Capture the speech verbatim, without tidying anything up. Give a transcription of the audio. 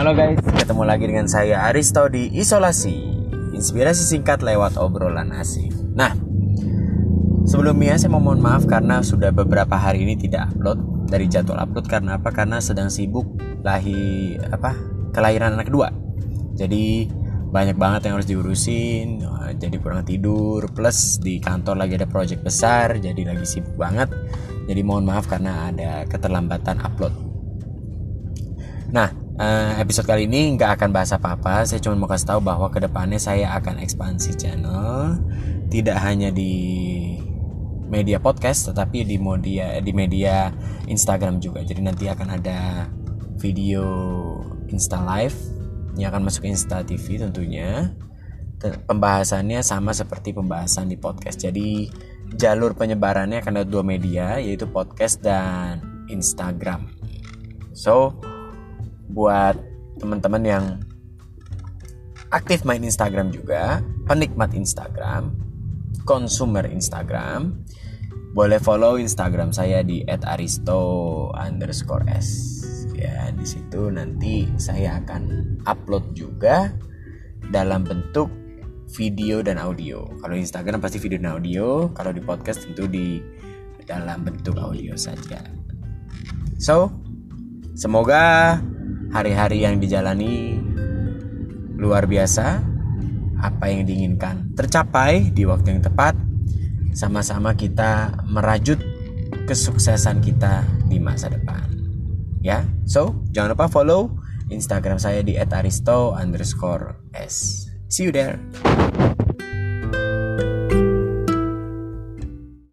Halo guys, ketemu lagi dengan saya Aristo di Isolasi, inspirasi singkat lewat obrolan asik. Nah, sebelumnya saya mau mohon maaf karena sudah beberapa hari ini tidak upload dari jadwal upload. Karena apa? Karena sedang sibuk lahir apa kelahiran anak kedua. Jadi banyak banget yang harus diurusin, jadi kurang tidur. Plus di kantor lagi ada project besar, jadi lagi sibuk banget. Jadi mohon maaf karena ada keterlambatan upload. Nah, episode kali ini nggak akan bahas apa-apa. Saya cuma mau kasih tahu bahwa kedepannya saya akan ekspansi channel, tidak hanya di media podcast, tetapi di media di media Instagram juga. Jadi nanti akan ada video Insta Live yang akan masuk Insta T V tentunya. Pembahasannya sama seperti pembahasan di podcast. Jadi jalur penyebarannya akan ada dua media, yaitu podcast dan Instagram. So buat teman-teman yang aktif main Instagram juga, penikmat Instagram, konsumer Instagram, boleh follow Instagram saya di et aristo underscore s. Ya, di situ nanti saya akan upload juga dalam bentuk video dan audio. Kalau Instagram pasti video dan audio, kalau di podcast tentu di dalam bentuk audio saja. So, semoga hari-hari yang dijalani luar biasa, apa yang diinginkan tercapai di waktu yang tepat. Sama-sama kita merajut kesuksesan kita di masa depan. Ya, so jangan lupa follow Instagram saya di et aristo underscore s. See you there.